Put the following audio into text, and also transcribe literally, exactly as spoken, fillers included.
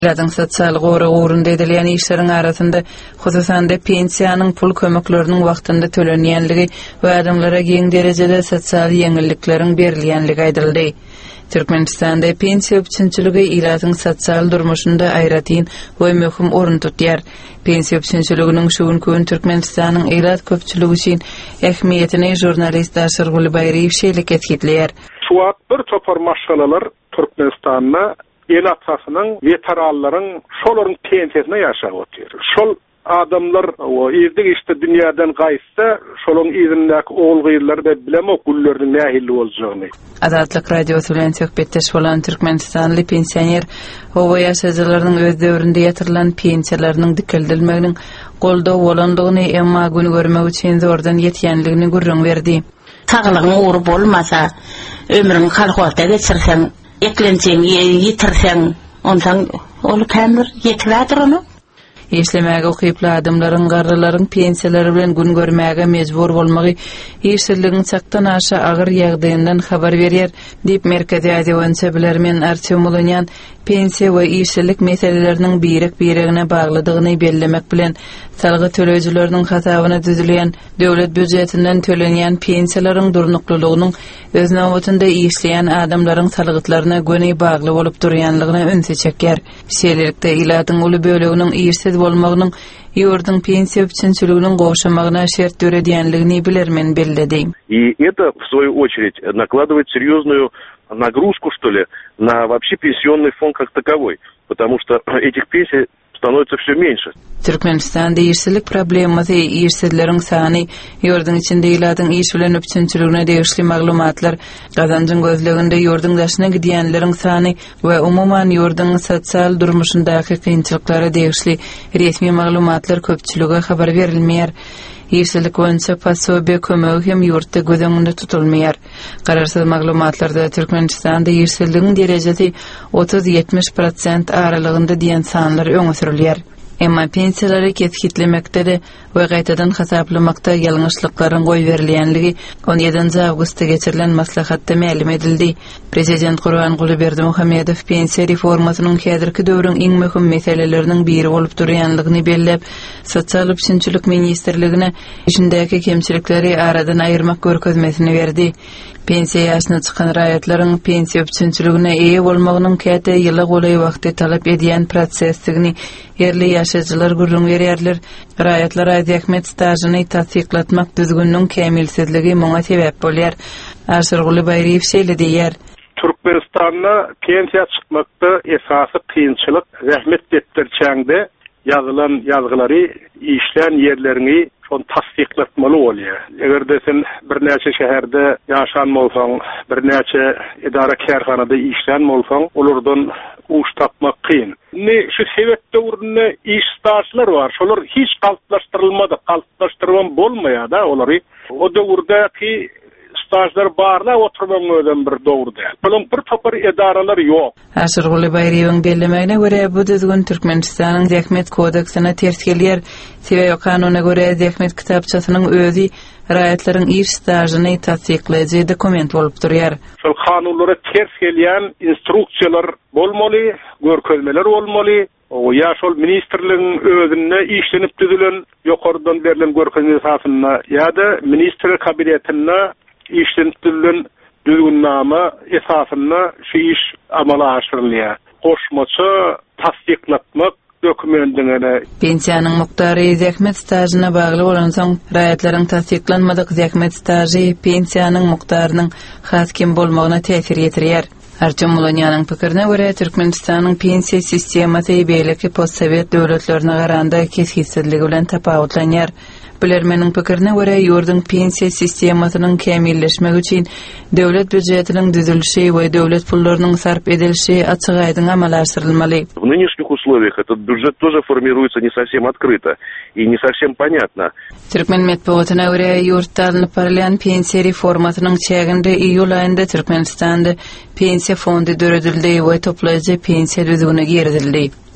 Ýa-da sosial gowy ugrunda edilen işleriň arasynda hususan da pensiýanyň pul kömekleriniň wagtynda tölenýänligi we adamlara giň derejede sosial ýeňillikleriň berilýänligi aýdyldy. Türkmenistanda pensiýa üçinçiligi ilatyň sosial durmuşynda aýratyn we möhüm orun tutýar. Pensiýa üçinçiliginiň şu gün Türkmenistanyň ilat köpçüligi üçin ähmiýetini jurnalist Aşyr Gulybaýerow şeýle ketgitleýär. Şuwat bir topar maşgalalar Türkmenistanyň el atasının veteranların şolaryň pensiýasyna ýaşap otyr. Şol adamlar o ýerde işte dünýäden gaýtsa, şolaryň ýerindäki oğulgylar da bilemok gullerini nähili boljagyny. Azatlyk radiosu bilen söhbetdeş bolan Türkmenistanly pensioner owa ýaşaýjylaryň öz döwründe ýatyrylan pensiýalarynyň dikildilmeginiň golda bolandygyny emma güni görmek üçin zordan ýetýänligini gurrun berdi. Taglygyň uğru bolmasa, ömrüň halkawatda geçirsen, eklenseň, ýetirseň, ondan ol kämir ýetlädir onu. Işlemäge okyply adamlaryň garrylaryň pensiýalary bilen gün görmäge mejbur bolmagy işsizligiň çaktan aşa agyr ýagdaýyndan habar berýär diýip Merkezi Aziýa boýunça bilermen Artyom Ulonyan pensiýa we işsizlik meseleleriniň birek-biregine baglydygyny bellemek bilen salgy töleýüjileriniň hasabyna düzülýän döwlet büdjetinden tölenýän pensiýalaryň durnuklylygynyň öz nawatynda işleýän adamlaryň salgytlaryna göni bagly bolup durýanlygyna önse çekýär. Şeýlelikde ilatyň uly böleginiň işsiz bolmagynyň ýurdun pensiýa üçinçiliginiň goşamagyna şert döredýänligini bilermen bellädi. И это, в свою очередь, накладывает серьезную нагрузку, что ли, на вообще пенсионный фонд как таковой, потому что этих пенсий становится все меньше. Türkmenistanda işsizlik problemasy, işsizleriň sany, ýurdun içinde ilatyň iş bilen üçinçiligine degişli maglumatlar, gazanjyň gözleginde ýurdun daşyna gidýänleriň sany we umumyň ýurdun sosial durmuşyndaky kynçylyklary degişli resmi maglumatlar köpçüligi habar berilmeýär. İşsizlik boýunça pasobe kömegi hem ýurtda göz öňünde tutulmaýar. Gararsyz maglumatlarda Türkmenistanda işsizligiň derejesi otuz ýetmiş prosent aralygynda diýen sanlar öňe sürilýär. Emma pensiýalary ketgitlemekde de we gaýtadan hasaplamakda ýalňyşlyklaryň goý berilýänligi on ýedinji awgustda geçirilen maslahatda ma'lum edildi. Prezident Gurbanguly Berdimuhammedow pensiýa reformasynyň häzirki döwrüň iň möhüm meseleleriniň biri bolup durýanlygyny bellep, sosial üçinçilik ministrligine işindäki kemçilikleri aradan aýyrmak görkezmesini berdi. Pensiýa ýaşyna çykan raýatlaryň pensiýa üçinçiligine eýe bolmagynyň käte ýyly golay wagty talap edýän prosesdigini yerli ýaşaýjylar gurrun berýärler. Raýatlar ähmet stajyny tasdiklatmak düzgünligiň kämilsizligi muňa sebäp bolýar. Aşyr Gulybaýerow şeýle diýär. Türkmenistanda pensiýa çykmakda esasy kynçylyk rahmet depterçäňde ýazylan ýazgylary işlän ýerlerini on tasdiklatmaly bolýar. Eger de sen bir näçe şäherde ýaşan bolsaň, bir näçe idara kärhanada işlän bolsaň, olardan uş tapmak kyn. Ne şu sebepde urunna iş stajlar bar. Şolar hiç galtlaşdyrylmady, galtlaşdyrman bolmaýar da olary. O döwürdäki stajlar barla oturmaň öden bir dowr däl. Bolan bir topar edaralar ýok. Aşyr Gulybaýerowyň bellemegine görä bu düzgün Türkmenistanyň Zähmet kodeksine ters gelýär. Sebäbi kanunyna görä Zähmet kitapçasynyň özü raýatlaryň iş stajyny tasdikleýäjä dokument bolup durýar. Şol kanunlara ters gelýän instruksiýalar bolmaly, görkezmeler bolmaly. O ya şol ministrligiň özüne işlenip düzülen ýokardan berilen görkezme esasyna ýa-da ministrler kabinetine işlendirilən düzgünnama esasında şu iş amala aşırılıyor. Koşmaça tasdiklatmak dokumentine. Pensiýanyň mukdary zähmet stajyna bagly bolan soň raýatlaryň tasdiklanmadyk zähmet stajy pensiýanyň mukdarynyň has kim bolmagyna täsir ýetirýär. Artyom Ulonyanyň pikirine görä Türkmenistanyň pensiýa sistemasy beýleki postsovet döwletlerine garanda kesgitsizligi bilen tapawutlanýar. Bilermeniň pikirine görä ýurdun pensiýa sistemasynyň kämilleşmegi üçin döwlet büdjetiniň düzülşi we döwlet pullarynyň sarp edilşi açyk aýdyn amala aşyrylmaly. В нынешних условиях этот бюджет тоже формируется не совсем открыто и не совсем понятно. Türkmen medeniýetine görä ýurtda alınıp barılan pensiýa reformasynyň çäginde iýul aýynda Türkmenistanda pensiýa fondy döredildi we toplaýjy pensiýa düzgüne girdildi.